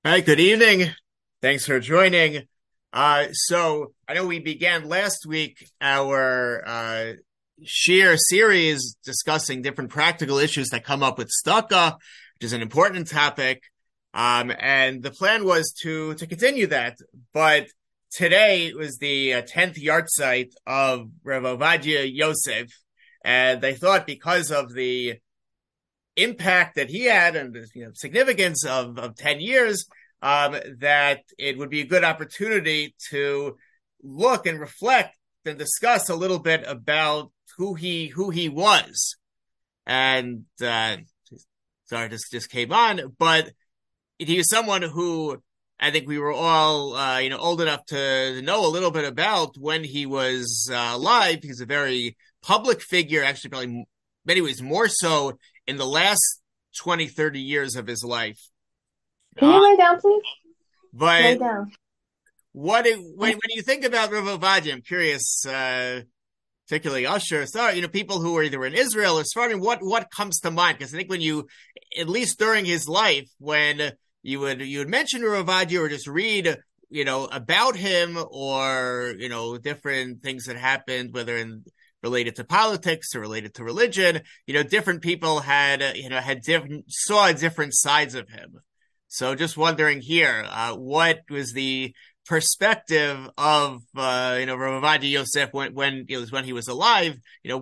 Hi, good evening. Thanks for joining. So I know we began last week our sheer series discussing different practical issues that come up with tzedakah, which is an important topic. And the plan was to continue that, but today was the 10th yahrzeit of Rav Ovadia Yosef, and they thought because of the impact that he had and the significance of 10 years, that it would be a good opportunity to look and reflect and discuss a little bit about who he was. And sorry, just came on, but he was someone who I think we were all old enough to know a little bit about when he was alive. He's a very public figure, actually probably in many ways more so in the last 20, 30 years of his life. Can you lay down, please? Lay But down. when you think about Rav Ovadia, I'm curious, particularly Usher, so, people who are either in Israel or Sfardim, what comes to mind? Because I think when you, at least during his life, when you would mention Rav Ovadia or just read, about him or, different things that happened, whether related to politics or related to religion, different people saw different sides of him. So just wondering here, what was the perspective of, Rav Ovadia Yosef when he was alive?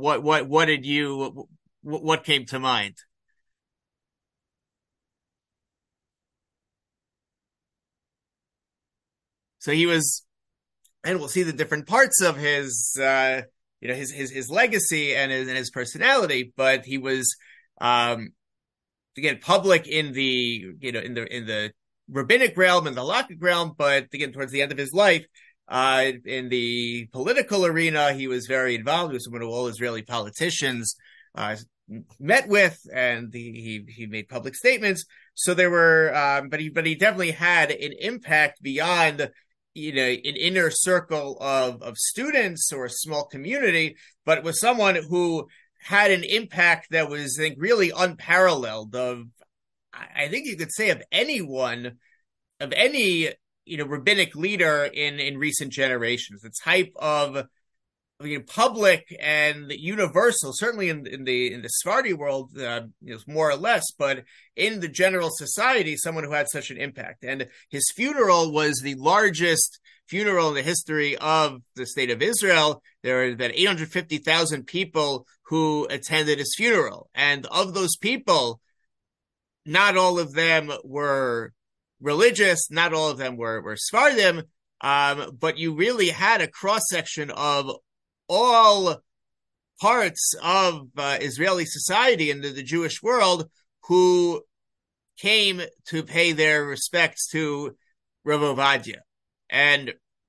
What came to mind? So he was, and we'll see the different parts of his, his legacy and his personality, but he was, again, public in the, in the rabbinic realm and the halakhic realm, but again, towards the end of his life, in the political arena, he was very involved. He was someone who all Israeli politicians, met with, and he made public statements. So there were, but he definitely had an impact beyond, an inner circle of students or a small community, but was someone who had an impact that was, I think, really unparalleled I think you could say of anyone, of any, rabbinic leader in recent generations. The type of, public and universal, certainly in the Sephardi world, more or less, but in the general society, someone who had such an impact. And his funeral was the largest funeral in the history of the state of Israel. There were about 850,000 people who attended his funeral. And of those people, not all of them were religious, not all of them were Sephardim, but you really had a cross-section of all parts of Israeli society and the Jewish world who came to pay their respects to Rav Ovadia. And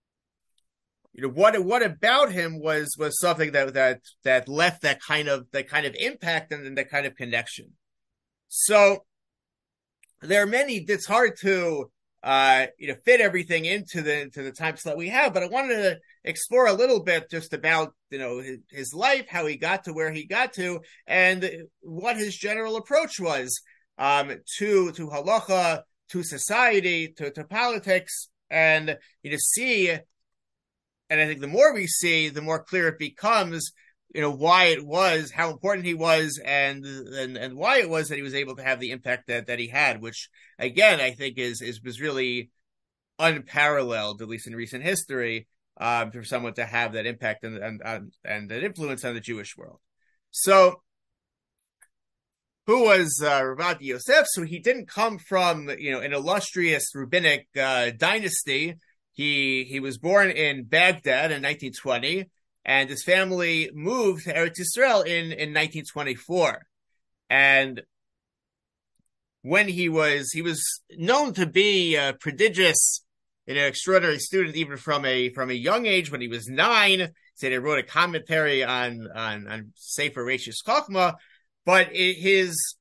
what about him was something that left that kind of impact and that kind of connection. So there are many. It's hard to fit everything into the time slot we have, but I wanted to explore a little bit just about his life, how he got to where he got to, and what his general approach was to halacha, to society, to politics, and see. And I think the more we see, the more clear it becomes, why it was, how important he was, and why it was that he was able to have the impact that he had, which again I think was really unparalleled, at least in recent history, for someone to have that impact and that influence on the Jewish world. So, who was Rav Ovadia Yosef? So he didn't come from an illustrious rabbinic dynasty. He was born in Baghdad in 1920. And his family moved to Eretz Yisrael in 1924. And when he was known to be a prodigious, extraordinary student, even from a young age. When he was 9, he said he wrote a commentary on Sefer Reishis Chochmah. But his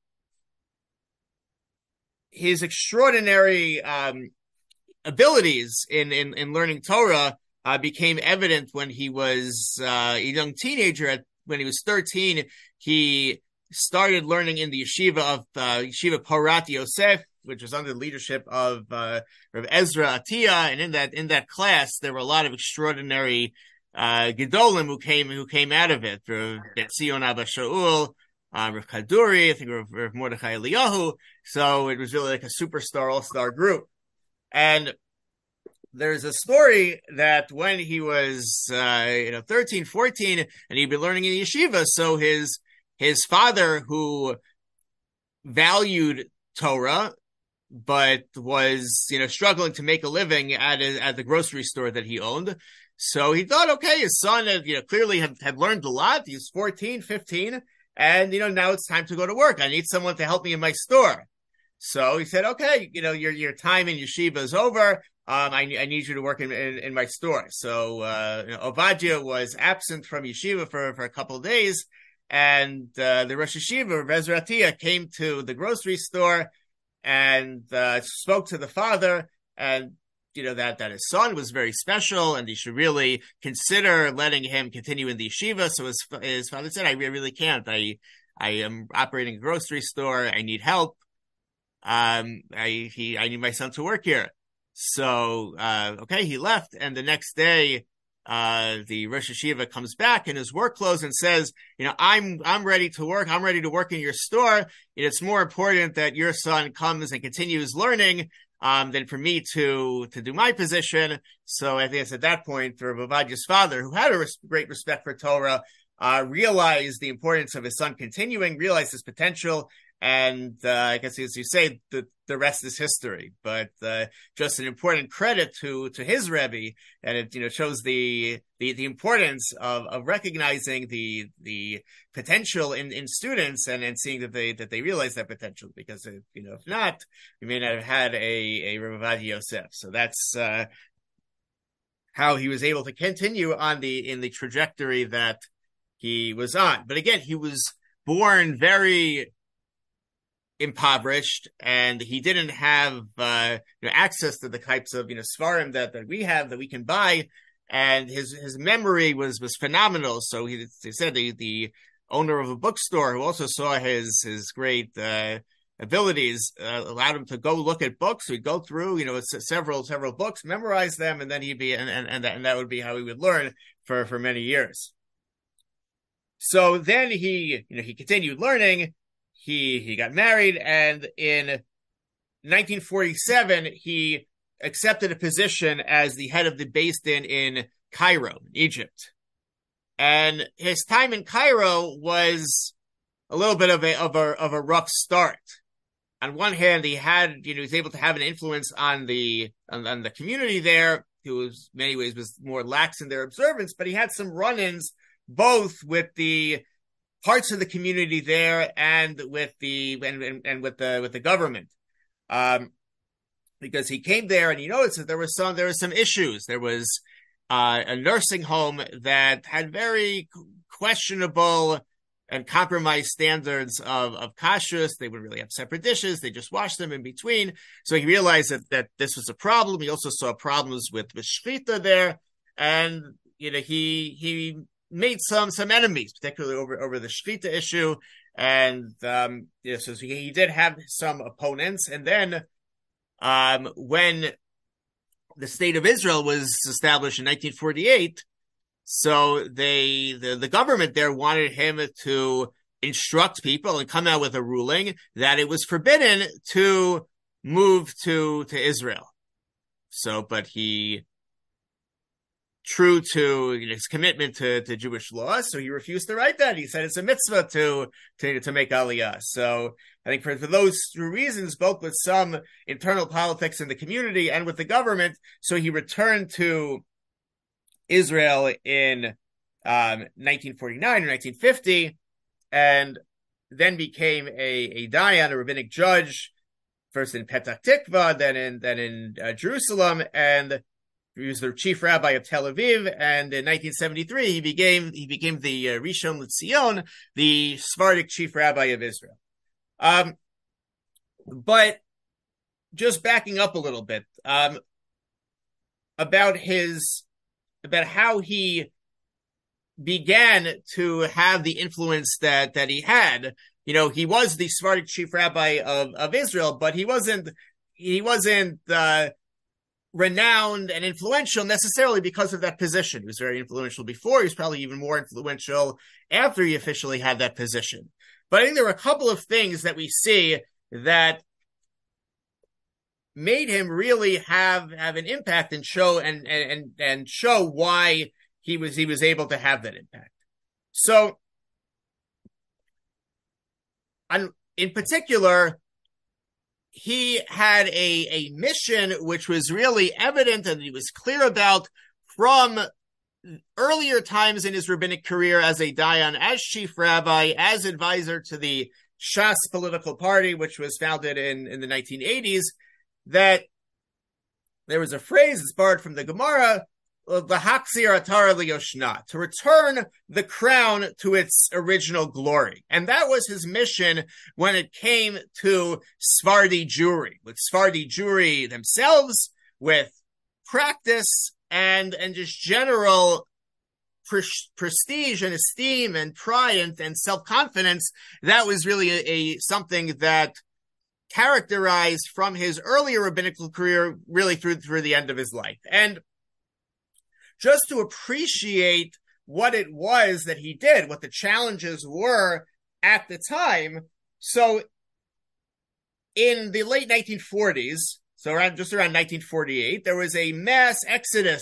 extraordinary abilities in learning Torah became evident when he was a young teenager. When he was 13, he started learning in the yeshiva of Yeshiva Porat Yosef which was under the leadership of Ezra Atiyah, and in that class there were a lot of extraordinary Gedolim who came out of it. Rav Betzion Abba Shaul, Rav Kaduri, I think Rav Mordechai Eliyahu. So it was really like a superstar, all-star group. And there's a story that when he was 13, 14, and he'd been learning in yeshiva, so his father, who valued Torah but was struggling to make a living at the grocery store that he owned, so he thought, okay, his son had clearly had learned a lot. He's 14, 15, and now it's time to go to work. I need someone to help me in my store. So he said, okay, your time in yeshiva is over. I need you to work in my store. So Ovadia was absent from yeshiva for a couple of days, and the Rosh Yeshiva, Rav Ezra Atiyah, came to the grocery store and spoke to the father, and that his son was very special, and he should really consider letting him continue in the yeshiva. So his father said, I really can't. I am operating a grocery store. I need help. I need my son to work here. So, okay, he left. And the next day, the Rosh Yeshiva comes back in his work clothes and says, I'm ready to work. I'm ready to work in your store. It's more important that your son comes and continues learning, than for me to do my position. So I think it's at that point, Rav Ovadia's father, who had a great respect for Torah, realized the importance of his son continuing, realized his potential. And I guess, as you say, the rest is history. But just an important credit to his Rebbe, and it shows the importance of recognizing the potential in students and seeing that they realize that potential. Because if not, we may not have had a Rav Ovadia Yosef. So that's how he was able to continue in the trajectory that he was on. But again, he was born very impoverished, and he didn't have access to the types of svarim that we have, that we can buy, and his memory was phenomenal. So he said the owner of a bookstore, who also saw his great abilities, allowed him to go look at books. He'd go through several books, memorize them, and then he'd be and that would be how he would learn for many years. So then he continued learning. He got married, and in 1947, he accepted a position as the head of the Beis Din in Cairo, Egypt. And his time in Cairo was a little bit of a rough start. On one hand, he was able to have an influence on the community there, who was in many ways was more lax in their observance, but he had some run-ins both with the parts of the community there and with the government, because he came there and he noticed that there were some issues. There was a nursing home that had very questionable and compromised standards of kashrus. They would really have separate dishes. They just washed them in between. So he realized that this was a problem. He also saw problems with shechita there, and he made some enemies, particularly over the shechita issue, and so he did have some opponents. And then when the state of Israel was established in 1948, so the government there wanted him to instruct people and come out with a ruling that it was forbidden to move to Israel. So, but he, true to his commitment to Jewish law, so he refused to write that. He said it's a mitzvah to make aliyah. So I think for those reasons, both with some internal politics in the community and with the government, so he returned to Israel in 1949 or 1950, and then became a dayan, a rabbinic judge, first in Petah Tikva, then in Jerusalem, and he was the chief rabbi of Tel Aviv. And in 1973, he became the Rishon LeZion, the Sephardic chief rabbi of Israel. But just backing up a little bit, about how he began to have the influence that he had. he was the Sephardic chief rabbi of Israel, but he wasn't renowned and influential necessarily because of that position. He was very influential before. He was probably even more influential after he officially had that position. But I think there were a couple of things that we see that made him really have an impact and show why he was able to have that impact. So, in particular, he had a mission which was really evident and he was clear about from earlier times in his rabbinic career as a dayan, as chief rabbi, as advisor to the Shas political party, which was founded in the 1980s, that there was a phrase that's borrowed from the Gemara, L'haxir atara liyoshna, to return the crown to its original glory. And that was his mission when it came to Sephardi Jewry, with Sephardi Jewry themselves, with practice and just general prestige and esteem and pride and self-confidence. That was really something that characterized from his earlier rabbinical career really through the end of his life. And just to appreciate what it was that he did, what the challenges were at the time. So in the late 1940s, so around 1948, there was a mass exodus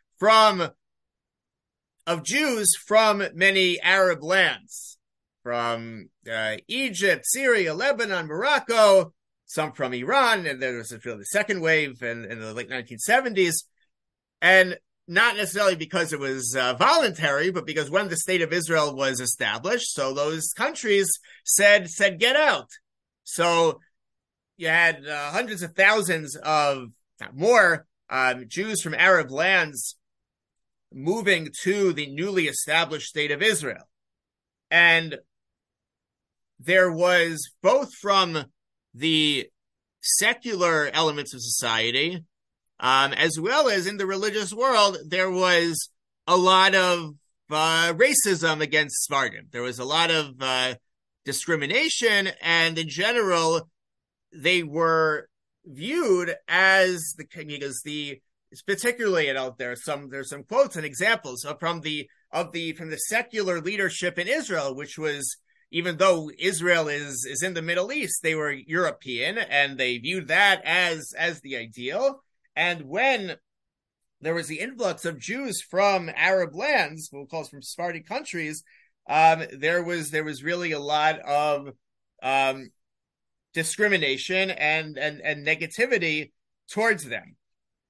of Jews from many Arab lands, from Egypt, Syria, Lebanon, Morocco, some from Iran, and there was the second wave in the late 1970s. And not necessarily because it was voluntary, but because when the state of Israel was established, so those countries said, get out. So you had hundreds of thousands of more Jews from Arab lands moving to the newly established state of Israel. And there was, both from the secular elements of society, as well as in the religious world, there was a lot of racism against Sephardim. There was a lot of discrimination, and in general, they were viewed as particularly, there's some quotes and examples from the secular leadership in Israel, which was, even though Israel is in the Middle East, they were European, and they viewed that as the ideal. And when there was the influx of Jews from Arab lands, we'll call it from Sephardi countries, there was really a lot of discrimination and negativity towards them.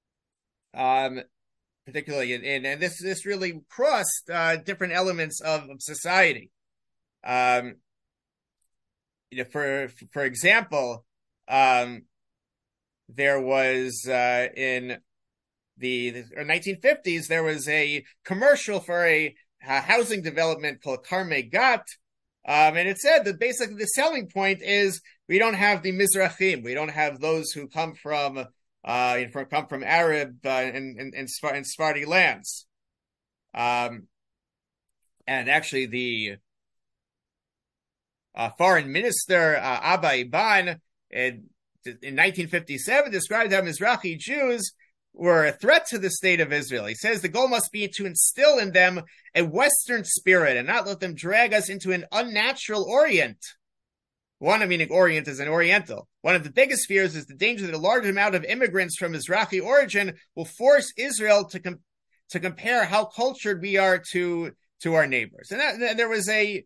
Particularly and this really crossed different elements of society. For example, there was in the 1950s, there was a commercial for a housing development called Karmei Gat, and it said that basically the selling point is we don't have the Mizrahim, we don't have those who come from Arab and Sephardi lands, and actually the foreign minister Abba Eban in 1957 described how Mizrahi Jews were a threat to the state of Israel. He says the goal must be to instill in them a Western spirit and not let them drag us into an unnatural Orient. Meaning Orient is an Oriental. One of the biggest fears is the danger that a large amount of immigrants from Mizrahi origin will force Israel to compare how cultured we are to our neighbors. And there was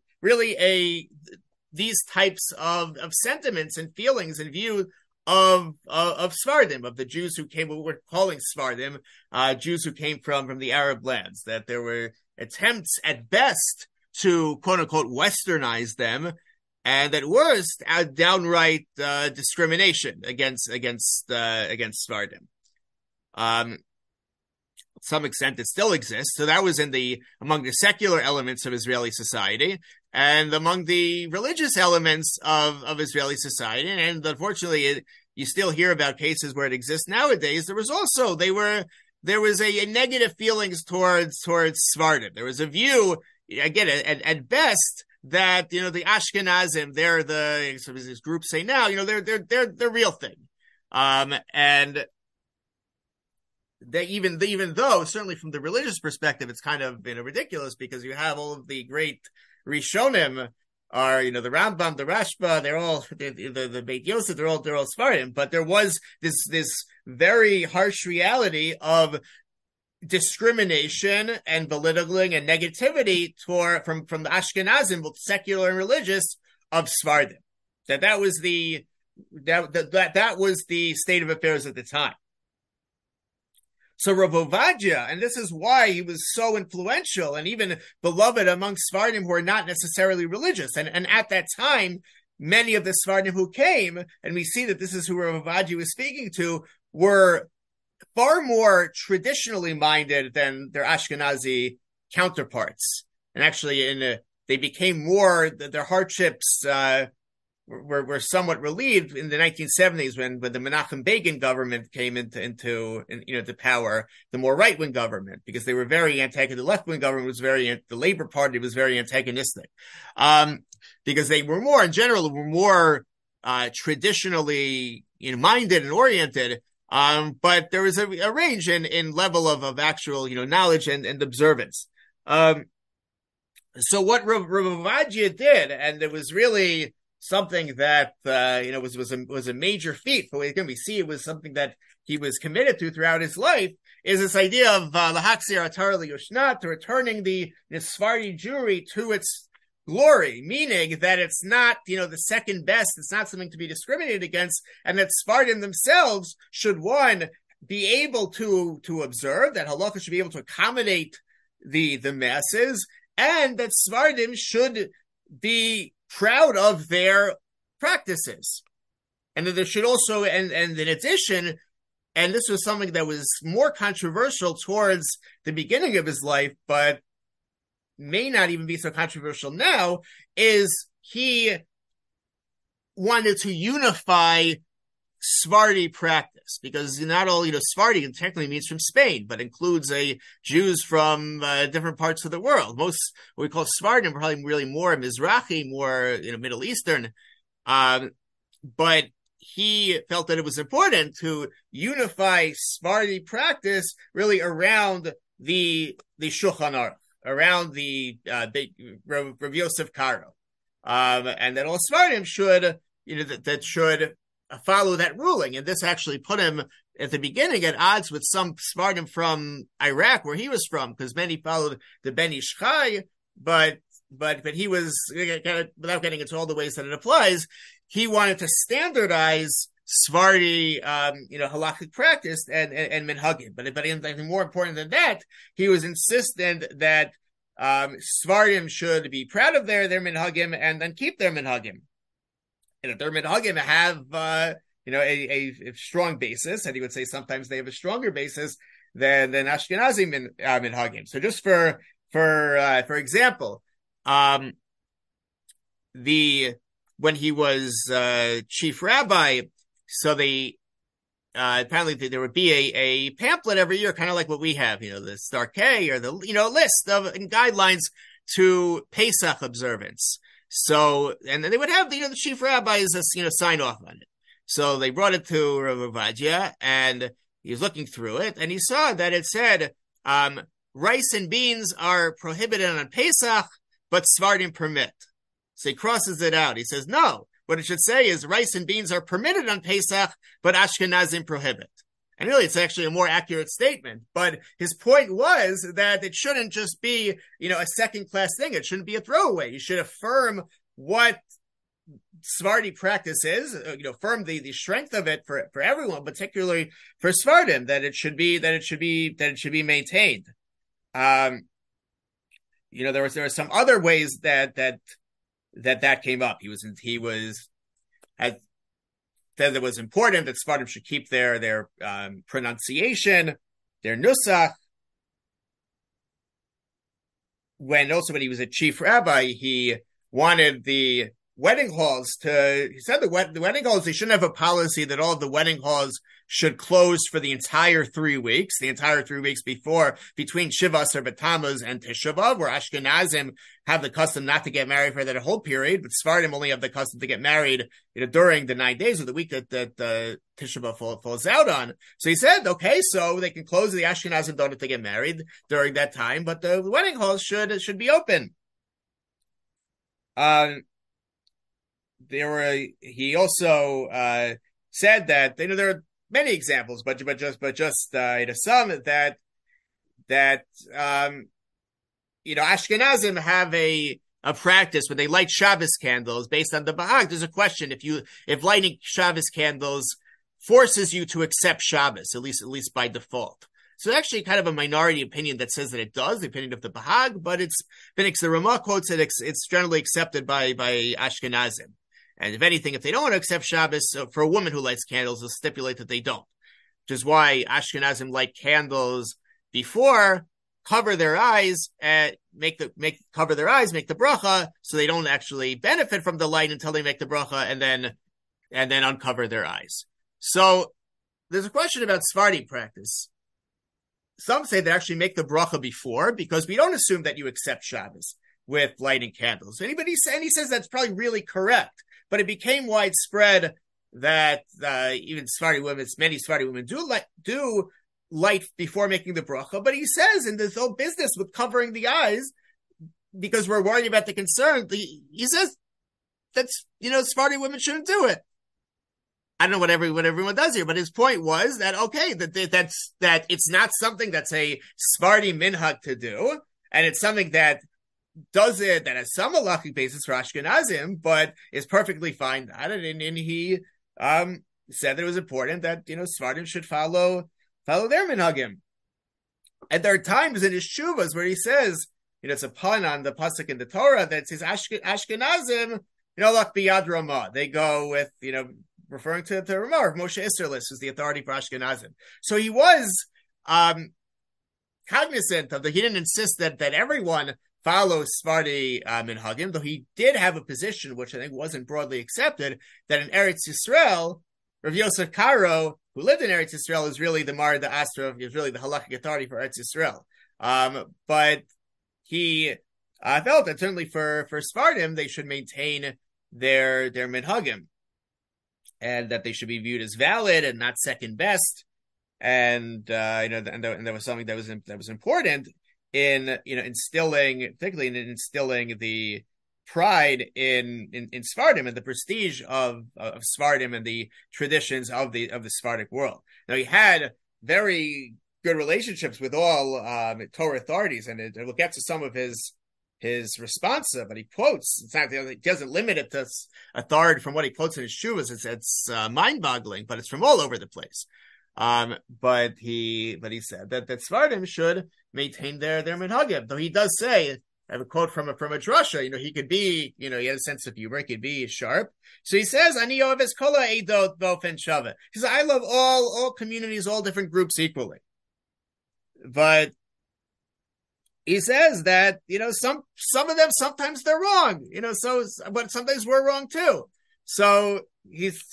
these types of sentiments and feelings and view of Sephardim, of the Jews who came, what we're calling Sephardim, Jews who came from the Arab lands, that there were attempts at best to quote unquote Westernize them, and at worst, downright discrimination against Sephardim. To some extent, it still exists. So that was among the secular elements of Israeli society, and among the religious elements of Israeli society. And unfortunately, you still hear about cases where it exists nowadays. There was a negative feelings towards Sephardim. There was a view, again, at best, that the Ashkenazim, they're so as these groups say now, they're the real thing, and they even though certainly from the religious perspective it's kind of ridiculous, because you have all of the great Rishonim are the Rambam, the Rashba, they're all the Beit Yosef, they're all Sfarim, but there was this very harsh reality of discrimination and belittling and negativity from the Ashkenazim, both secular and religious, of Sfardim. That was the state of affairs at the time. So Rav Ovadia, and this is why he was so influential and even beloved among Sfardim who are not necessarily religious. And at that time, many of the Sfardim who came, and we see that this is who Rav Ovadia was speaking to, were far more traditionally minded than their Ashkenazi counterparts. And actually, they became more, their hardships were somewhat relieved in the 1970s when the Menachem Begin government came into power, the more right-wing government, because they were very antagonistic. The left-wing government was the Labor Party was very antagonistic, because they were more, in general, traditionally minded and oriented. But there was a range in level of actual, knowledge and observance. So what Rav Ovadia did, and it was really something that, was a major feat. But again, we see it was something that he was committed to throughout his life, is this idea of Lahaxir Atar Liyoshnat, returning the Sephardi Jewry to its glory, meaning that it's not, the second best, it's not something to be discriminated against, and that Sephardim themselves should, one, be able to observe, that halacha should be able to accommodate the masses, and that Sephardim should be proud of their practices. And that there should also, and in addition, and this was something that was more controversial towards the beginning of his life, but may not even be so controversial now, is he wanted to unify Sephardi practice, because not all, Sephardi technically means from Spain, but includes Jews from different parts of the world. Most what we call Sephardim probably really more Mizrahi, more Middle Eastern, but he felt that it was important to unify Sephardi practice really around the Shulchan Aruch, around the Rav Yosef Karo, and that all Sephardim should that should follow that ruling. And this actually put him at the beginning at odds with some Sephardim from Iraq, where he was from, because many followed the Ben Ish Chai, but he was, without getting into all the ways that it applies, he wanted to standardize Sephardi, halakhic practice and minhagim. But even more important than that, he was insistent that Sephardim should be proud of their minhagim and then keep their minhagim. And if their minhagim have a strong basis, and he would say sometimes they have a stronger basis than Ashkenazi minhagim. So just for example, when he was chief rabbi, so they apparently there would be a pamphlet every year, kind of like what we have, the Starkei, or the list of guidelines to Pesach observance. So, and they would have the chief rabbis sign off on it. So they brought it to Rav Ovadia, and he was looking through it, and he saw that it said rice and beans are prohibited on Pesach, but Sephardim permit. So he crosses it out. He says, no, what it should say is rice and beans are permitted on Pesach, but Ashkenazim prohibit. And really, it's actually a more accurate statement. But his point was that it shouldn't just be, a second-class thing. It shouldn't be a throwaway. You should affirm what Sephardi practice is, affirm the strength of it for everyone, particularly for Sephardim, that it should be maintained. There were some other ways that came up. He said it was important that Sephardim should keep their pronunciation, their nusach. When he was a chief rabbi, he wanted the wedding halls he said the wedding halls, they shouldn't have a policy that all of the wedding halls should close for the entire 3 weeks, between Shiva Asar B'Tammuz and Tisha B'Av, where Ashkenazim have the custom not to get married for that whole period, but Sephardim only have the custom to get married, during the 9 days of the week that Tisha B'Av falls out on. So he said, okay, so they can close, the Ashkenazim don't have to get married during that time, but the wedding halls should be open. He also said that there are many examples, but just some that Ashkenazim have a practice when they light Shabbos candles based on the Bahag. There's a question if lighting Shabbos candles forces you to accept Shabbos, at least by default. So it's actually kind of a minority opinion that says that it does, the opinion of the Bahag, but the Ramah quotes it, it's generally accepted by Ashkenazim. And if anything, if they don't want to accept Shabbos, for a woman who lights candles, they'll stipulate that they don't. Which is why Ashkenazim light candles before, cover their eyes, make the bracha, so they don't actually benefit from the light until they make the bracha, and then uncover their eyes. So there's a question about Sephardi practice. Some say they actually make the bracha before, because we don't assume that you accept Shabbos with lighting candles. And he says that's probably really correct. But it became widespread that even many Sephardi women do light before making the bracha. But he says in this whole business with covering the eyes, because we're worried about the concern, he says that's Sephardi women shouldn't do it. I don't know what everyone does here, but his point was that that it's not something that's a Sephardi minhag to do, and it's something that has some halachic basis for Ashkenazim, but is perfectly fine. And he said that it was important that Sephardim should follow their minhagim. And there are times in his shuvas where he says, it's a pun on the pasuk in the Torah that says Ashkenazim, lak biyad Ramah. They go with referring to Ramah, or Moshe Isserlis, who's the authority for Ashkenazim. So he was cognizant of that. He didn't insist that everyone follows Sephardi minhagim, though he did have a position which I think wasn't broadly accepted, that in Eretz Yisrael, Rav Yosef Karo, who lived in Eretz Yisrael, is really the Mar the Astra, is really the halachic authority for Eretz Yisrael. But he felt that certainly for Sephardim, they should maintain their minhagim, and that they should be viewed as valid and not second best. And there was something that was important in instilling the pride in Sephardim and the prestige of Sephardim and the traditions of the Sephardic world. Now, he had very good relationships with all Torah authorities, and we'll get to some of his responsa, but he quotes. It's not, he doesn't limit it to authority from what he quotes in his shuvas. It's mind-boggling, but it's from all over the place. But he said that Sephardim should maintain their minhagim. Though he does say, I have a quote from a drasha, he could be, he had a sense of humor, he could be sharp. So he says, Ani oves kol ha'edot b'ofen shava. He says, I love all communities, all different groups equally. But he says that, some of them, sometimes they're wrong, but sometimes we're wrong too. But his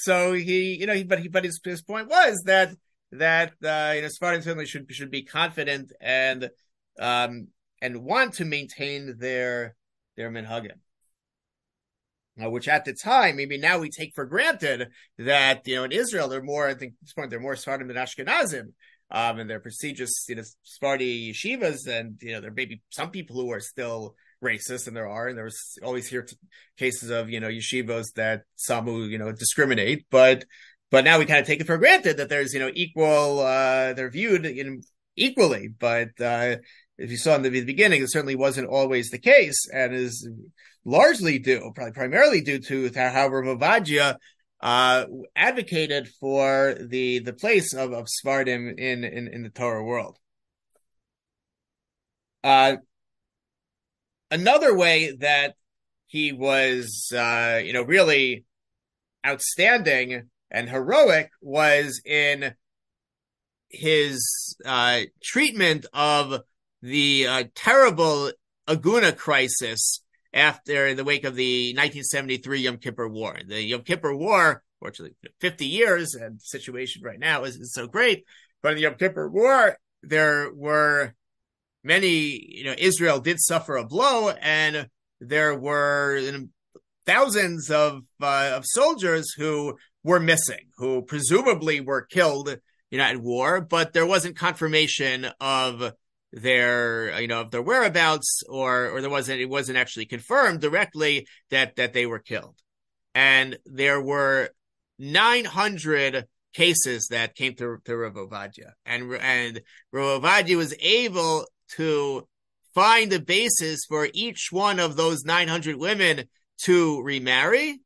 point was that Sephardim certainly should be confident and want to maintain their minhagim, which at the time, maybe now we take for granted that in Israel they're more. I think at this point they're more Sephardim than Ashkenazim, and they're prestigious Sephardi yeshivas, and there may be some people who are still racist, and there was always cases of yeshivos that some who discriminate, but now we kind of take it for granted that there's equal, they're viewed equally. But if you saw in the beginning, it certainly wasn't always the case, and is largely primarily due to how Rav Ovadia advocated for the place of Sephardim in the Torah world. Another way that he was, really outstanding and heroic was in his treatment of the terrible Aguna crisis after in the wake of the 1973 Yom Kippur War. The Yom Kippur War, fortunately, 50 years, and the situation right now is so great. But in the Yom Kippur War, there were many, Israel did suffer a blow, and there were thousands of soldiers who were missing, who presumably were killed, at war, but there wasn't confirmation of their, of their whereabouts, or it wasn't actually confirmed directly that they were killed. And there were 900 cases that came to Rav Ovadia, and Rav Ovadia was able to find the basis for each one of those 900 women to remarry.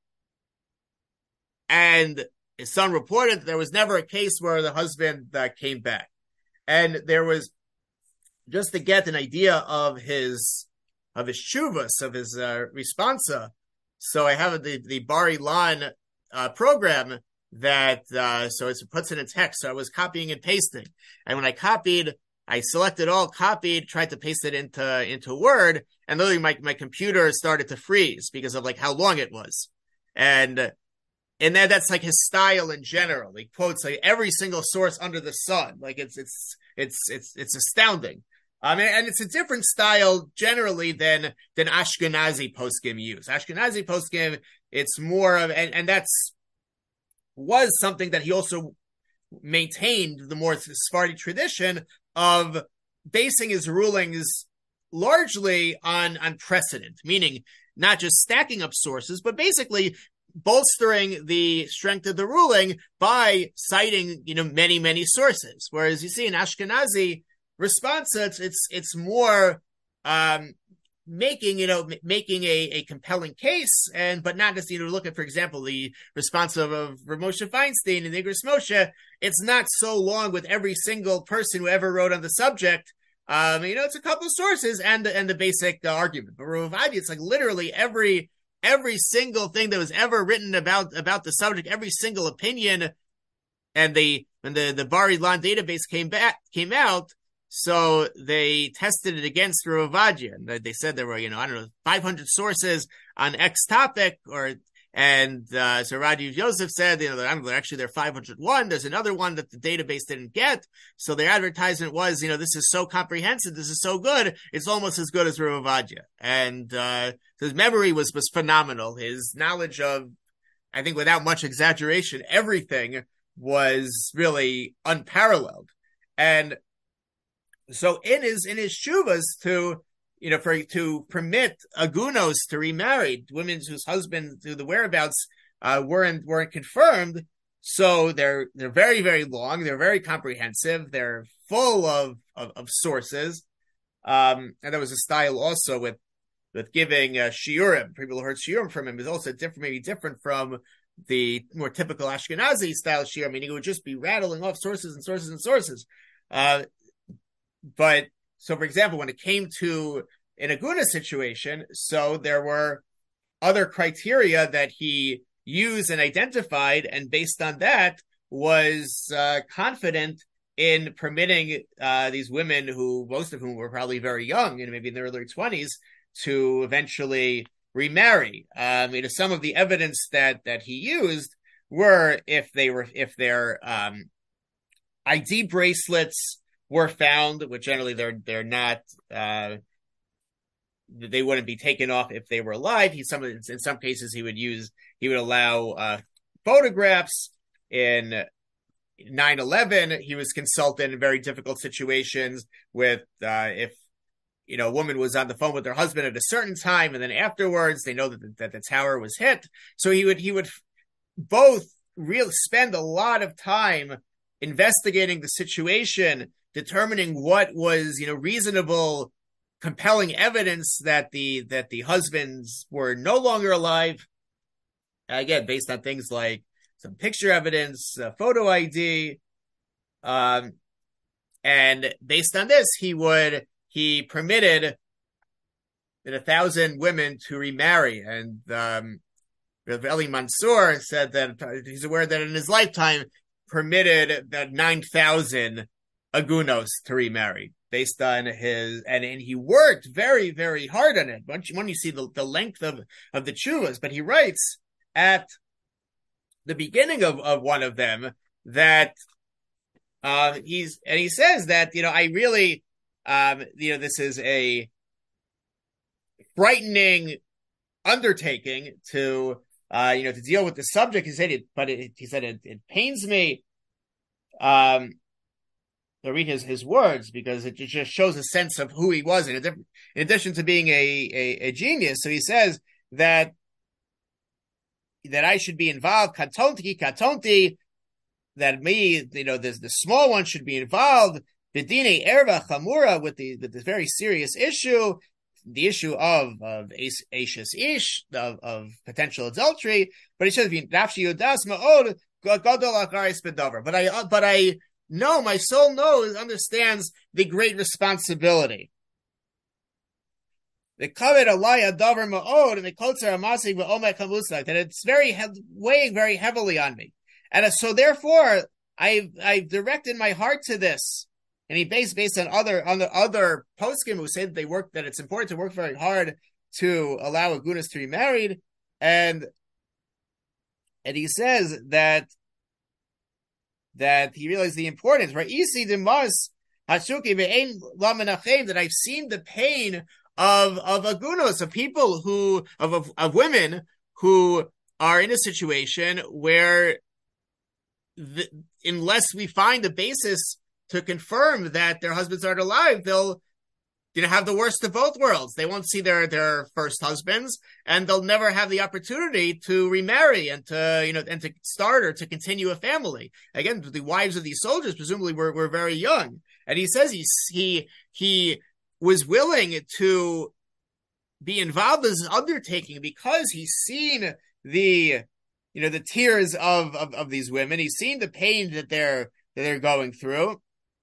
And his son reported that there was never a case where the husband came back. And there was, just to get an idea of his shuvas, of his responsa. So I have the Bar Ilan program that, so it puts it in text. So I was copying and pasting. And when I copied, I selected all, copied, tried to paste it into Word, and literally my computer started to freeze because of how long it was. And that's his style in general. He quotes every single source under the sun. It's astounding. And it's a different style generally than Ashkenazi poskim use. Ashkenazi poskim, it's more of, and that's was something that he also maintained, the more Sephardi tradition of basing his rulings largely on precedent, meaning not just stacking up sources, but basically bolstering the strength of the ruling by citing, many, many sources. Whereas you see in Ashkenazi response, it's more making a compelling case, but not just look at, for example, the response of Rav Moshe Feinstein and Igros Moshe. It's not so long with every single person who ever wrote on the subject. It's a couple of sources and the basic argument. But Rav Ovadia, it's literally every single thing that was ever written about the subject, every single opinion. And when the Bar Ilan database came out, so they tested it against Rav Ovadia, and they said there were, 500 sources on X topic, so Rav Yosef said, there are 501. There's another one that the database didn't get. So their advertisement was, this is so comprehensive, this is so good, it's almost as good as Rav Ovadia. And his memory was phenomenal. His knowledge of, I think without much exaggeration, everything was really unparalleled. And so in his shuvas to permit agunos to remarry, women whose husbands, who the whereabouts weren't confirmed. So they're very, very long. They're very comprehensive. They're full of sources. And there was a style also with giving shiurim. People who heard shiurim from him is also different from the more typical Ashkenazi style shiurim. Meaning it would just be rattling off sources and sources and sources. But so, for example, when it came to an aguna situation, so there were other criteria that he used and identified, and based on that was confident in permitting these women, who most of whom were probably very young, maybe in their early 20s, to eventually remarry. Some of the evidence that he used were if their ID bracelets were found, which generally they're not, they wouldn't be taken off if they were alive. In some cases he would allow photographs. In 9/11, he was consulted in very difficult situations with if a woman was on the phone with her husband at a certain time, and then afterwards they know that the tower was hit. So he would both really spend a lot of time investigating the situation, determining what was, reasonable, compelling evidence that the husbands were no longer alive. Again, based on things like some picture evidence, photo ID, and based on this, he permitted 1,000 women to remarry. And Rav Eli Mansour said that he's aware that in his lifetime permitted that 9,000 agunos to remarry. based on his, and he worked very, very hard on it. When you see the length of the tshuvas, but he writes at the beginning of one of them that he says that, I really, this is a frightening undertaking to deal with the subject. He said it pains me to read his words, because it just shows a sense of who he was in addition to being a genius. So he says that I should be involved, katonti, that me, the small one should be involved, b'dinei erva chamura, with this very serious issue, the issue of ashes ish, of potential adultery. But he says, but I know, my soul understands the great responsibility. The kaved alaya davar ma'od, and the kotzer amasig v'omek hamusak, that it's weighing very heavily on me. And so therefore, I've directed my heart to this. And he based on other poskim who say that it's important to work very hard to allow agunas to be married, and he says that he realized the importance. Right? That I've seen the pain of agunos, of people of women who are in a situation where unless we find a basis to confirm that their husbands aren't alive, they'll have the worst of both worlds. They won't see their first husbands, and they'll never have the opportunity to remarry and to start or to continue a family. Again, the wives of these soldiers presumably were very young. And he says he was willing to be involved in this undertaking because he's seen the tears of these women. He's seen the pain that they're going through.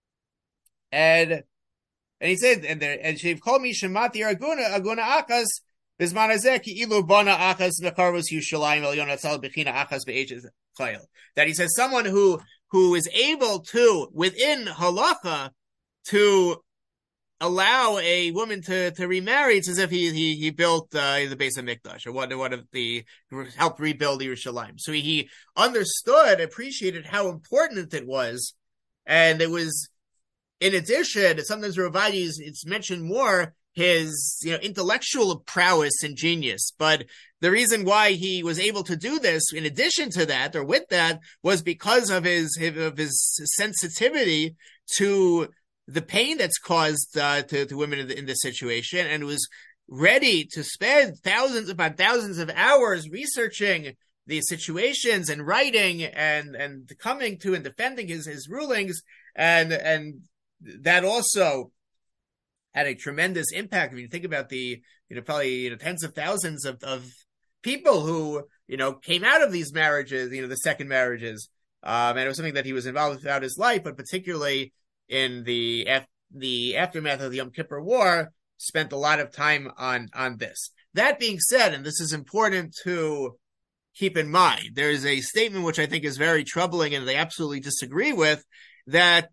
And he said, and she called me Shemati Aguna Akas Bisman Azek Ilu Bona Akas Nakarvus Yushalayim El Yonatzal Bechina Akas Be'eches Chayil. That he says someone who is able to, within halacha, to allow a woman to remarry. It's as if he built the Beis HaMikdash, or one of the helped rebuild Yerushalayim. So he appreciated how important it was, and it was. In addition, sometimes Ravadi it's mentioned more his intellectual prowess and genius, but the reason why he was able to do this, in addition to that or with that, was because of his sensitivity to the pain that's caused to women in this situation, and was ready to spend thousands of hours researching these situations and writing and coming to and defending his rulings, and that also had a tremendous impact. When you think about the, probably tens of thousands of people who, came out of these marriages, the second marriages, and it was something that he was involved with throughout his life, but particularly in the aftermath of the Yom Kippur War, spent a lot of time on this. That being said, and this is important to keep in mind, there is a statement which I think is very troubling and they absolutely disagree with, that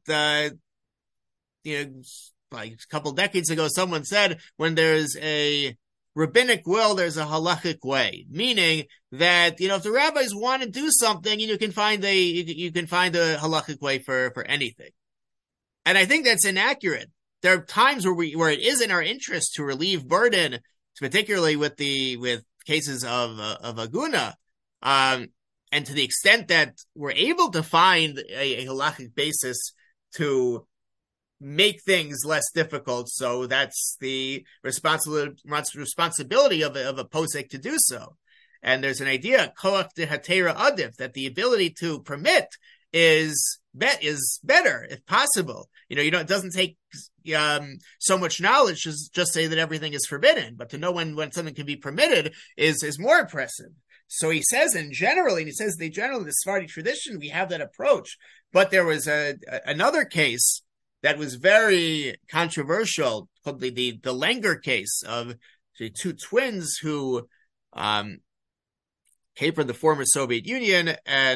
like a couple decades ago, someone said, when there's a rabbinic will, there's a halachic way, meaning that, if the rabbis want to do something, you can find a halachic way for anything. And I think that's inaccurate. There are times where it is in our interest to relieve burden, particularly with cases of aguna, and to the extent that we're able to find a halachic basis to make things less difficult. So that's the responsibility of a posek to do so. And there's an idea, koach de hatera adif, that the ability to permit is better if possible. It doesn't take so much knowledge to just say that everything is forbidden, but to know when something can be permitted is more impressive. So he says the Sephardi tradition, we have that approach. But there was another case that was very controversial, called the Langer case of the two twins who came from the former Soviet Union, and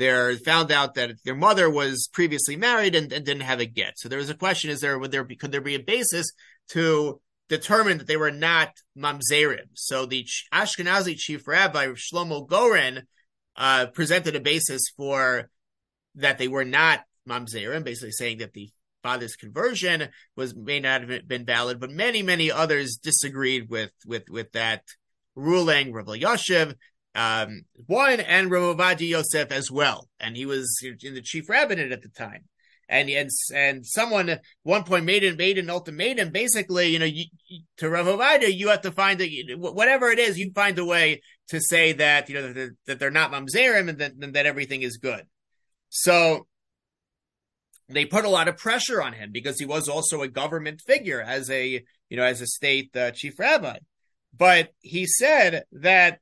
they found out that their mother was previously married and didn't have a get. So there was a question: could there be a basis to determine that they were not mamzerim? So the Ashkenazi chief rabbi Shlomo Goren presented a basis for that they were not mamzerim, basically saying that the father's conversion may not have been valid, but many others disagreed with that ruling. Rav Elyashiv, one, and Rav Ovadia Yosef as well, and he was in the chief rabbinate at the time. And someone at one point made an ultimatum, basically, to Rav Ovadia, you have to find whatever it is, you find a way to say that that they're not mamzerim and that everything is good. So they put a lot of pressure on him because he was also a government figure as a state chief rabbi. But he said that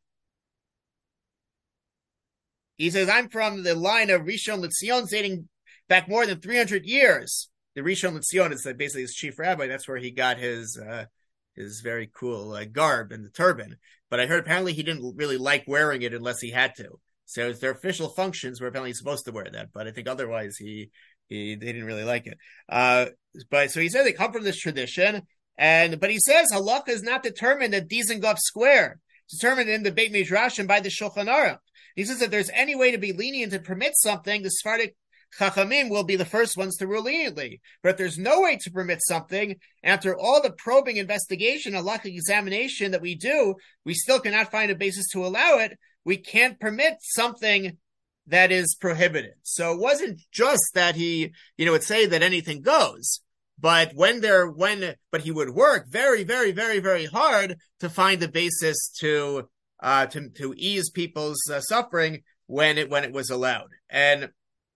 I'm from the line of Rishon LeZion dating back more than 300 years. The Rishon LeZion is basically his chief rabbi. That's where he got his very cool garb and the turban. But I heard apparently he didn't really like wearing it unless he had to. So their official functions were apparently supposed to wear that, but I think otherwise they didn't really like it. But so he said they come from this tradition, but he says halakha is not determined at Dizengoff Square. It's determined in the Beit Midrash and by the Shulchan Aruch. He says that there's any way to be lenient and permit something, the Sephardic Chachamim will be the first ones to rule leniently. But if there's no way to permit something, after all the probing investigation, halachic examination that we do, we still cannot find a basis to allow it. We can't permit something that is prohibited. So it wasn't just that he, would say that anything goes, but but he would work very, very, very, very hard to find a basis to ease people's suffering when it was allowed. And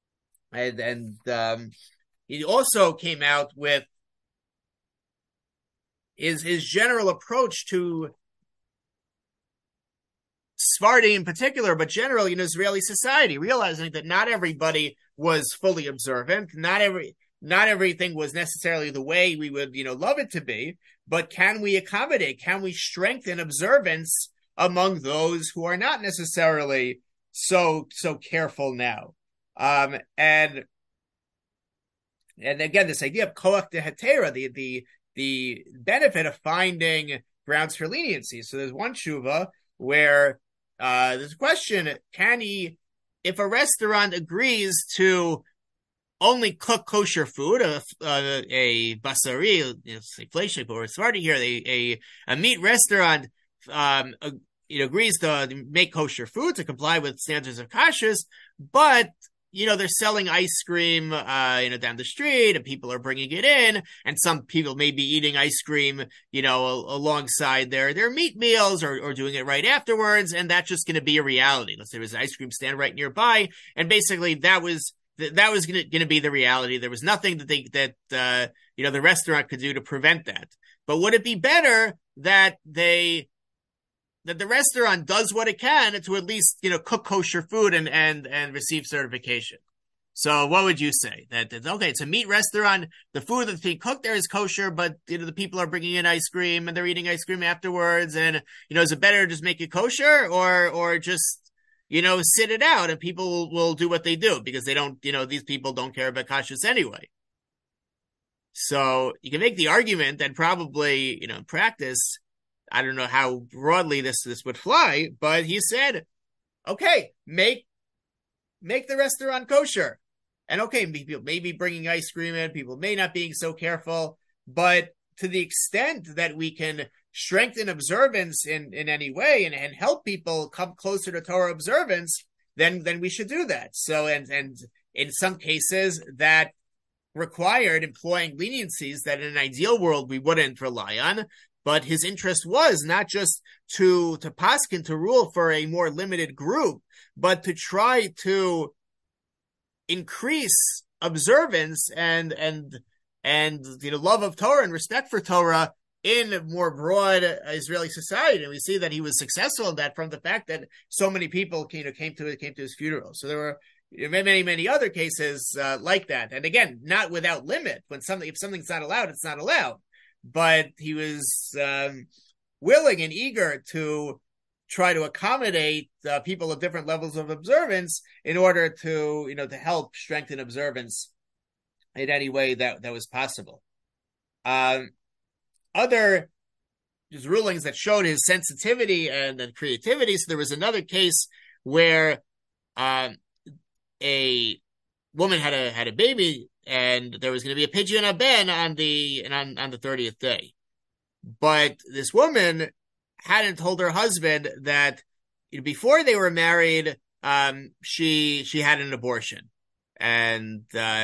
he also came out with his general approach to Sephardi in particular, but generally in Israeli society, realizing that not everybody was fully observant, not everything was necessarily the way we would, love it to be, but can we accommodate, can we strengthen observance among those who are not necessarily so careful now? And again, this idea of koach de hetera, the benefit of finding grounds for leniency. So there's one tshuva where there's a question: if a restaurant agrees to only cook kosher food, a basari, say fleshik, or Sephardi here, a meat restaurant, agrees to make kosher food to comply with standards of kashrus, but they're selling ice cream, down the street, and people are bringing it in, and some people may be eating ice cream, alongside their meat meals or doing it right afterwards, and that's just going to be a reality. Let's say there's an ice cream stand right nearby, and basically that was going to be the reality. There was nothing that the restaurant could do to prevent that. But would it be better that the restaurant does what it can to at least, cook kosher food and receive certification? So what would you say? That okay, it's a meat restaurant. The food that's being cooked there is kosher, but the people are bringing in ice cream and they're eating ice cream afterwards. And is it better to just make it kosher or just sit it out and people will do what they do because they don't these people don't care about kashrus anyway. So you can make the argument that probably in practice, I don't know how broadly this would fly, but he said, okay, make the restaurant kosher. And okay, people may be bringing ice cream in, people may not being so careful, but to the extent that we can strengthen observance in any way and help people come closer to Torah observance, then we should do that. So, and in some cases that required employing leniencies that in an ideal world we wouldn't rely on. But his interest was not just to paskin, to rule for a more limited group, but to try to increase observance and love of Torah and respect for Torah in more broad Israeli society. And we see that he was successful in that from the fact that so many people came to his funeral. So there were many other cases like that. And again, not without limit. If something's not allowed, it's not allowed. But he was willing and eager to try to accommodate people of different levels of observance in order to, to help strengthen observance in any way that was possible. Other just rulings that showed his sensitivity and creativity. So there was another case where a woman had a baby, and there was going to be a pidyon haben on the 30th day, but this woman hadn't told her husband that before they were married, she had an abortion, and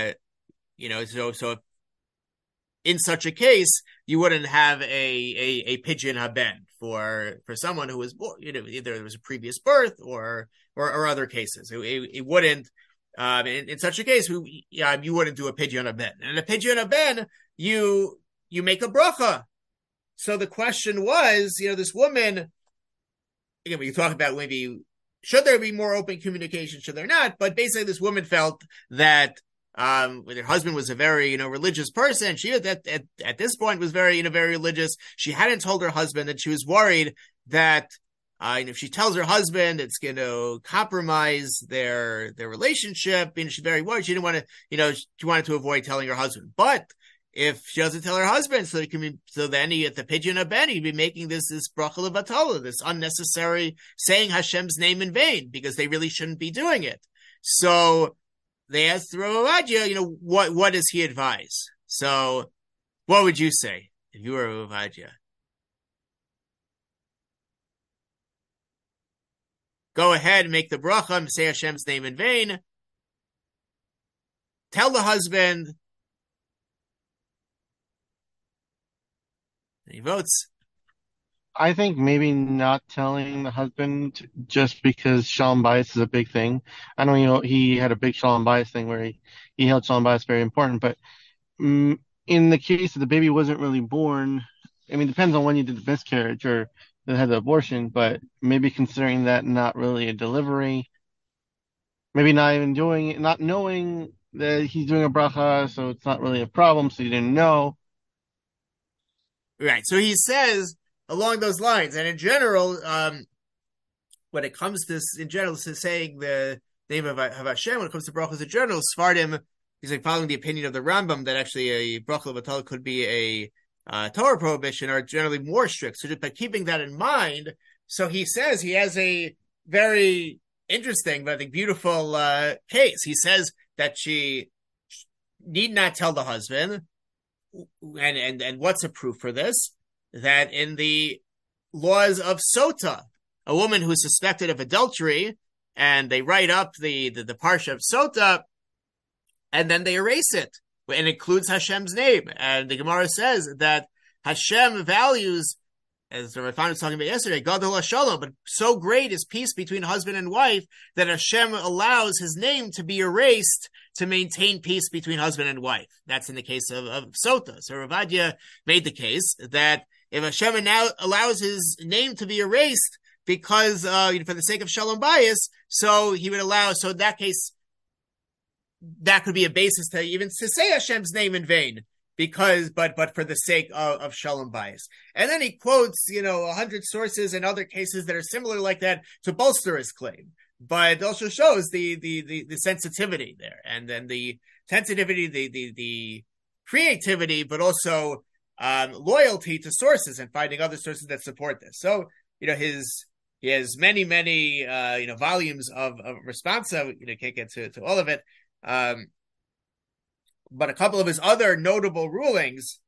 so in such a case, you wouldn't have a pidyon haben for someone who was born, either there was a previous birth or other cases. It wouldn't. In such a case, you wouldn't do a pidyon haben. And a pidyon haben, you make a bracha. So the question was, this woman, again, we can talk about maybe, should there be more open communication, should there not? But basically, this woman felt that her husband was a very, religious person. She at this point was very, very religious. She hadn't told her husband, that she was worried that if she tells her husband, it's going to compromise their relationship. She's very worried. She didn't want to, she wanted to avoid telling her husband. But if she doesn't tell her husband, so then at the pidyon haben, he'd be making this bracha levatala, this unnecessary saying Hashem's name in vain, because they really shouldn't be doing it. So they asked Rav Ovadia, what does he advise? So what would you say if you were Rav Ovadia? Go ahead and make the bracha and say Hashem's name in vain. Tell the husband. Any votes? I think maybe not telling the husband just because Shalom Bayis is a big thing. I know, he had a big Shalom Bayis thing where he held Shalom Bayis very important, but in the case that the baby wasn't really born, it depends on when you did the miscarriage or had the abortion, but maybe considering that not really a delivery, maybe not even doing it, not knowing that he's doing a bracha, so it's not really a problem, so you didn't know. Right. So he says along those lines, and in general, when it comes to saying the name of Hashem, when it comes to brachas in general, Sfardim, he's following the opinion of the Rambam that actually a bracha levatala could be a Torah prohibition, are generally more strict. So just by keeping that in mind, so he says he has a very interesting, but I think beautiful case. He says that she need not tell the husband. And what's a proof for this? That in the laws of Sota, a woman who is suspected of adultery, and they write up the parsha of Sota, and then they erase it, and it includes Hashem's name. And the Gemara says that Hashem values, as the Rav was talking about yesterday, Gadol HaShalom, but so great is peace between husband and wife that Hashem allows his name to be erased to maintain peace between husband and wife. That's in the case of Sota. So Rav Ovadia made the case that if Hashem now allows his name to be erased because, for the sake of Shalom Bayis, so he would allow, so in that case, that could be a basis to even to say Hashem's name in vain, because, but for the sake of Shalom Bayis. And then he quotes, 100 sources and other cases that are similar like that to bolster his claim. But it also shows the sensitivity there, and then the sensitivity, the creativity, but also loyalty to sources and finding other sources that support this. So, he has many volumes of responsa. Can't get to all of it, but a couple of his other notable rulings.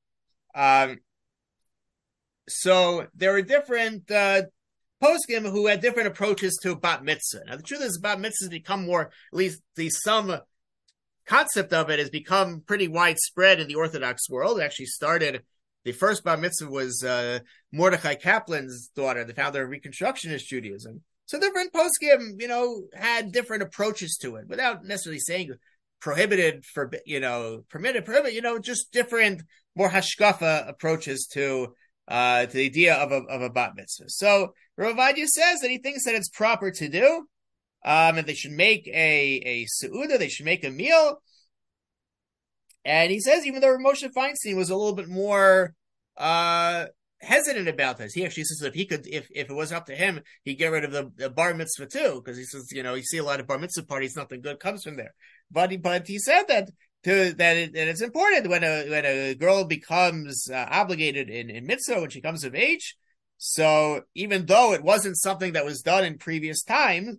So there are different poskim who had different approaches to bat mitzvah. Now, the truth is, bat mitzvah has become more, at least some concept of it has become pretty widespread in the Orthodox world. It actually started, the first bat mitzvah was Mordechai Kaplan's daughter, the founder of Reconstructionist Judaism. So different poskim, had different approaches to it, without necessarily saying prohibited, permitted, just different, more hashkafa approaches to the idea of a bat mitzvah. So Rav Ovadia says that he thinks that it's proper to do, and they should make a seuda, they should make a meal. And he says even though Moshe Feinstein was a little bit more hesitant about this. He actually says that if it was up to him, he'd get rid of the bar mitzvah too, because he says, you see a lot of bar mitzvah parties, nothing good comes from there. But he said that it's important when a girl becomes obligated in mitzvah when she comes of age. So even though it wasn't something that was done in previous time,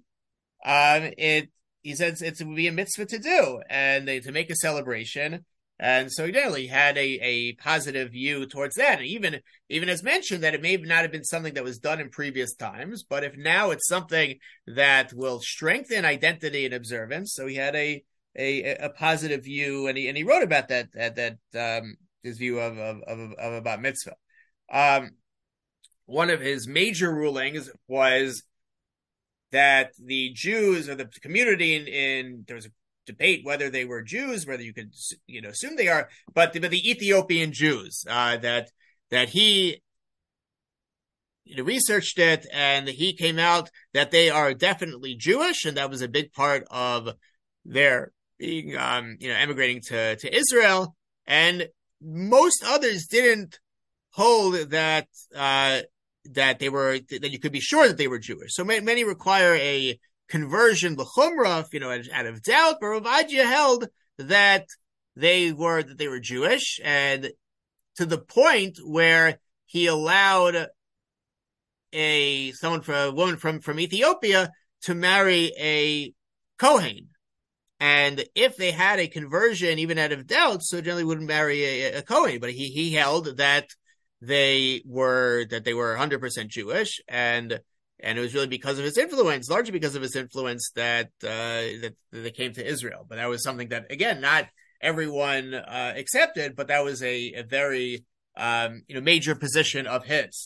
he says it would be a mitzvah to do and to make a celebration. And so he generally had a positive view towards that. And even as mentioned, that it may not have been something that was done in previous times, but if now it's something that will strengthen identity and observance. So he had a positive view, and he wrote about that his view of about mitzvah. One of his major rulings was that the Jews or the community there was a debate whether they were Jews, whether you could assume they are, but the Ethiopian Jews that he researched it, and he came out that they are definitely Jewish, and that was a big part of their being emigrating to Israel. And most others didn't hold that that you could be sure that they were Jewish. So many require a conversion l'chumra, out of doubt. But Rav Ovadia held that they were Jewish, and to the point where he allowed a woman from Ethiopia to marry a Kohen. And if they had a conversion, even out of doubt, so generally wouldn't marry a Kohen. But he held that they were 100% Jewish, and it was really because of his influence, largely because of his influence, that they came to Israel. But that was something that, again, not everyone accepted, but that was a very major position of his.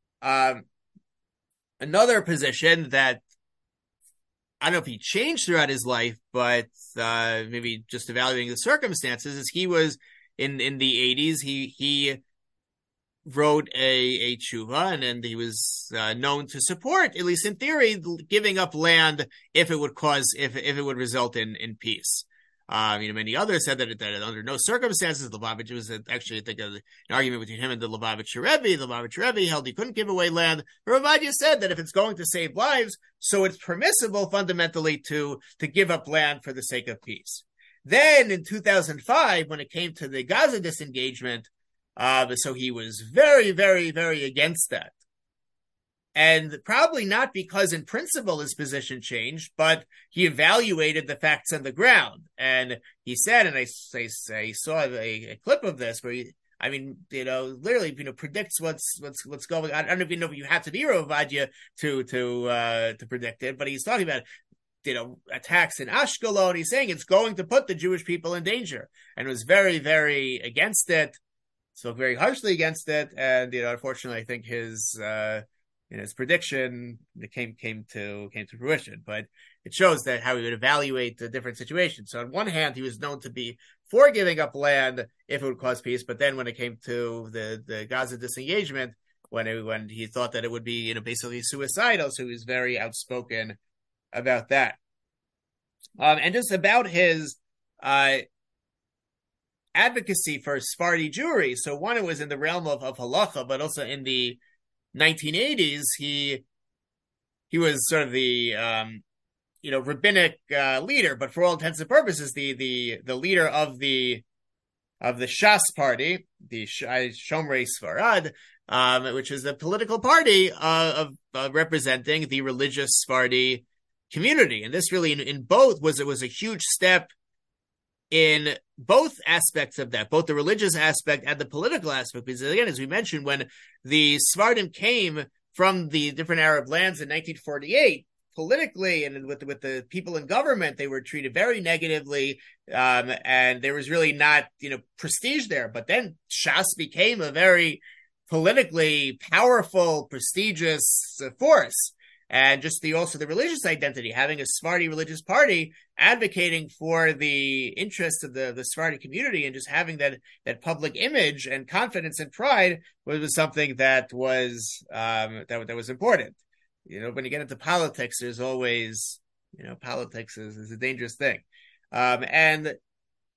Another position that I don't know if he changed throughout his life, but maybe just evaluating the circumstances, is he was in the 80s. He wrote a tshuva, and then he was known to support, at least in theory, giving up land if it would result in peace. Many others said that under no circumstances, Lubavitch was actually, I think, an argument between him and the Lubavitcher Rebbe. The Lubavitcher Rebbe held he couldn't give away land. Rav Ovadia said that if it's going to save lives, so it's permissible fundamentally to give up land for the sake of peace. Then in 2005, when it came to the Gaza disengagement, so he was very, very, very against that. And probably not because in principle his position changed, but he evaluated the facts on the ground. And he said, and I saw a clip of this where literally, predicts what's going on. I don't even know if you have to be Rav Ovadia to predict it, but he's talking about, attacks in Ashkelon. He's saying it's going to put the Jewish people in danger, and was very, very against it. Spoke very harshly against it. And, unfortunately, I think his prediction came to fruition, but it shows that how he would evaluate the different situations. So on one hand, he was known to be for giving up land if it would cause peace, but then when it came to the Gaza disengagement, when he thought that it would be basically suicidal, so he was very outspoken about that. And just about his advocacy for Sephardi Jewry. So one, it was in the realm of halacha, but also in the 1980s, he was sort of the rabbinic leader, but for all intents and purposes, the leader of the Shas party, the Shomrei Sfarad, which is the political party of representing the religious Sephardi community. And this really, in both, it was a huge step in both aspects of that, both the religious aspect and the political aspect. Because again, as we mentioned, when the Sephardim came from the different Arab lands in 1948, politically and with the people in government, they were treated very negatively, and there was really not prestige there. But then Shas became a very politically powerful, prestigious force. And just also the religious identity, having a Sephardi religious party advocating for the interests of the Sephardi community, and just having that public image and confidence and pride was something that was that was important. When you get into politics, there's always politics is a dangerous thing. And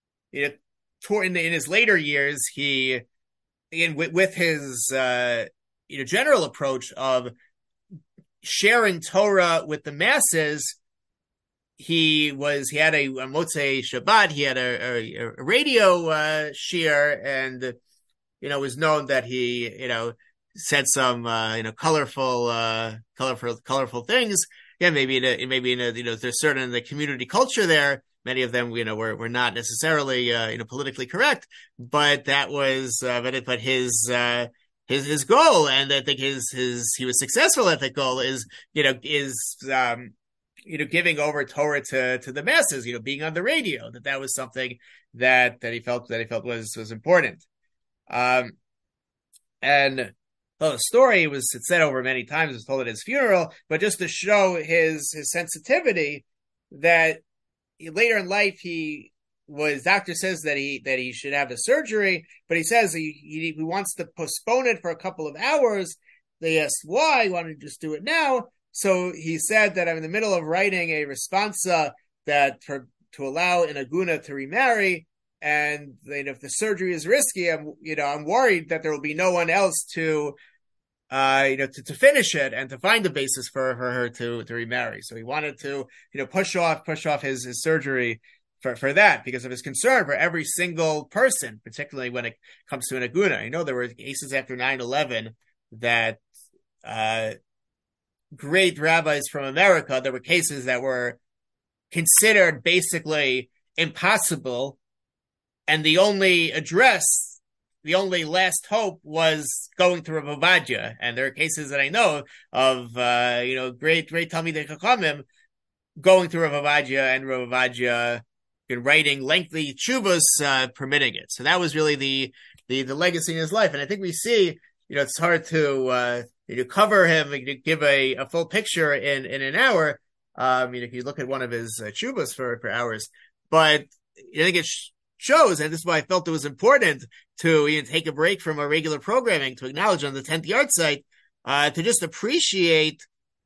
in his later years, he with his general approach of sharing Torah with the masses. He had a Motzei Shabbat. He had a radio shir, and was known that he said some colorful things. Yeah, maybe there's certain in the community culture there. Many of them were not necessarily politically correct, but that was but his goal, and I think he was successful at that goal, is giving over Torah to the masses, being on the radio, that was something that he felt was important. And the story it's said over many times, it was told at his funeral, but just to show his sensitivity, that later in life doctor says that he should have a surgery, but he says he wants to postpone it for a couple of hours. They asked why. Why don't you just do it now? So he said that I'm in the middle of writing a responsa that to allow an aguna to remarry, and if the surgery is risky, I'm worried that there will be no one else to finish it and to find the basis for her to remarry. So he wanted to push off his surgery for that, because of his concern for every single person, particularly when it comes to an aguna. There were cases after 9/11 that great rabbis from America, there were cases that were considered basically impossible, and the only last hope was going to Rav Ovadia. And there are cases that I know of, great Talmidei Chachamim going to Rav Ovadia, and Rav Ovadia writing lengthy tshuvos permitting it. So that was really the legacy in his life. And I think we see, it's hard to cover him, give a full picture in an hour. If you look at one of his tshuvos for hours, but I think it shows, and this is why I felt it was important to take a break from our regular programming to acknowledge on the 10th Yard site, to just appreciate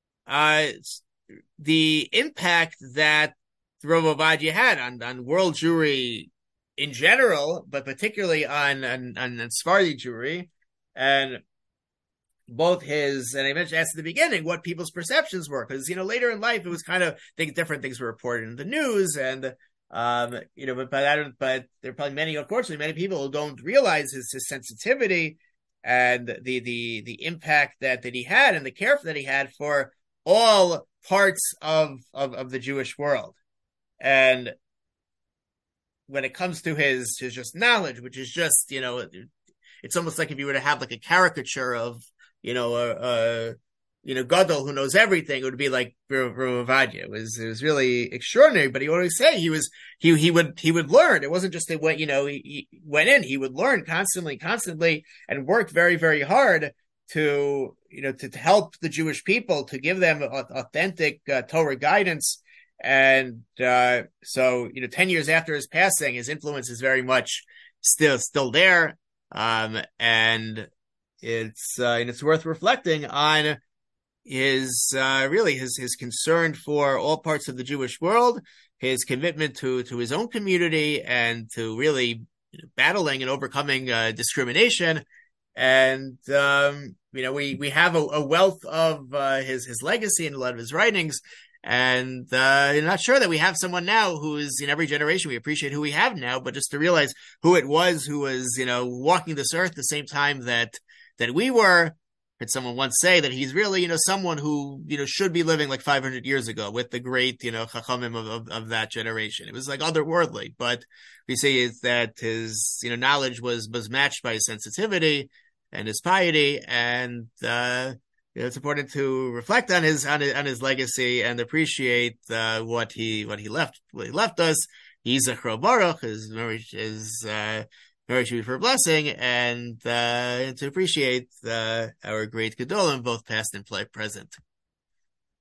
the impact that Rav Ovadia had on world Jewry in general, but particularly on Sephardi Jewry, and both his, and I mentioned at the beginning what people's perceptions were, because later in life it was kind of different things were reported in the news, and but there are probably unfortunately many people who don't realize his sensitivity and the impact that he had, and the care that he had for all parts of the Jewish world. And when it comes to his just knowledge, which is just it's almost like if you were to have like a caricature of Gadol who knows everything, it would be like Rav Ovadia. It was really extraordinary. But he always say he would learn. It wasn't just that he went in. He would learn constantly, and worked very, very hard to help the Jewish people, to give them authentic Torah guidance. And so 10 years after his passing, his influence is very much still there. And it's worth reflecting on his concern for all parts of the Jewish world, his commitment to his own community, and to really battling and overcoming discrimination. And we have a wealth of his legacy and a lot of his writings. And I'm not sure that we have someone now who is in every generation. We appreciate who we have now, but just to realize who it was who was walking this earth the same time that we were. Heard someone once say that he's really, someone who, should be living like 500 years ago with the great, chachamim of that generation. It was like otherworldly, but we see is that his, knowledge was matched by his sensitivity and his piety. And, it's important to reflect on his legacy and appreciate, what he left us. He's a Zechro Baruch, his marriage is, Mary should be for a blessing, and to appreciate our great Gedolim, both past and present.